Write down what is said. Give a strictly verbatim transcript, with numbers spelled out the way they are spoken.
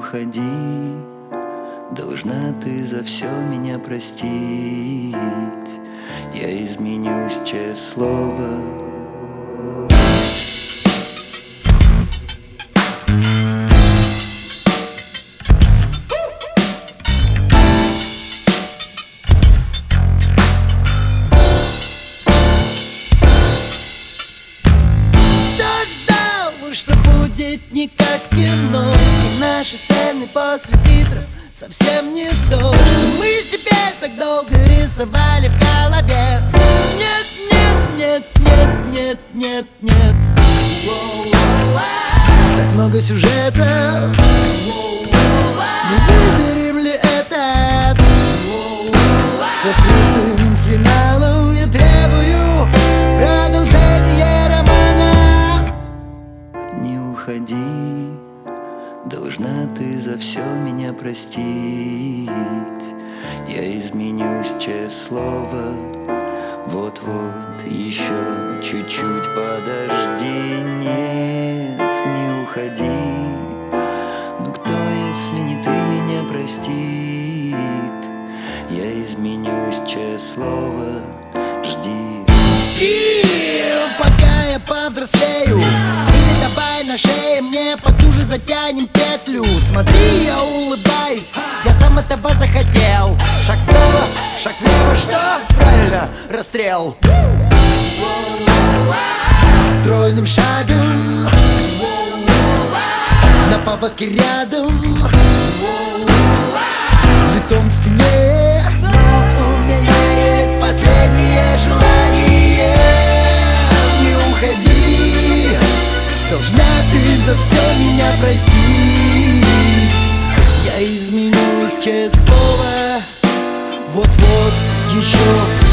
уходи, должна ты за все меня простить. Я изменюсь, честное слово. Что будет не как в кино, и наши сцены после титров совсем не то, что мы себе так долго рисовали в голове. Нет, нет, нет, нет, нет, нет, нет. Так много сюжетов, но выберем ли этот с открытым финалом? Я требую продолжения романа. Не уходи, должна ты за все меня простить. Я изменюсь, честное слово. Вот-вот, еще чуть-чуть подожди. Нет, не уходи. Но кто, если не ты, меня простит? Я изменюсь, честное слово. Жди. Жди, пока я повзрослею. Или давай на шее мне потуже затянем петлю. Смотри, я улыбаюсь, я сам этого захотел. Шаг вправо, шаг влево, что? Правильно, расстрел. Стройным шагом на поводке рядом, лицом к стене. Но у меня есть последнее желание. Не уходи, должна ты за все меня простить. Я изменюсь, честное слово. Вот-вот, еще